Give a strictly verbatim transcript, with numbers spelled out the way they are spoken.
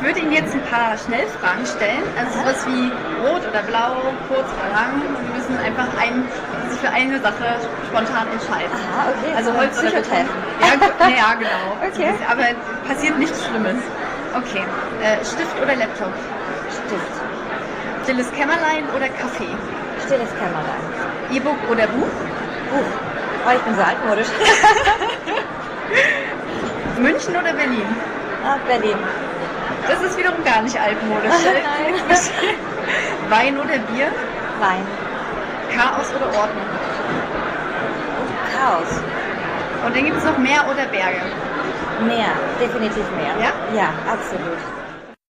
würde Ihnen jetzt ein paar Schnellfragen stellen, also sowas wie rot oder blau, kurz oder lang. Und Sie müssen einfach ein, sich für eine Sache spontan entscheiden. Aha, okay. Also Holz oder Beton. Psychotest. Ja, gu- ja, ja, genau. Okay. Aber passiert nichts Schlimmes. Okay. Äh, Stift oder Laptop? Stift. Stilles Kämmerlein oder Kaffee? Stilles Kämmerlein. E-Book oder Buch? Buch. Oh, ich bin so altmodisch. München oder Berlin? Ah, Berlin. Das ist wiederum gar nicht altmodisch. Nein. Wein oder Bier? Wein. Chaos oder Ordnung? Chaos. Und dann gibt es noch Meer oder Berge? Meer. Definitiv mehr. Ja? Ja, absolut.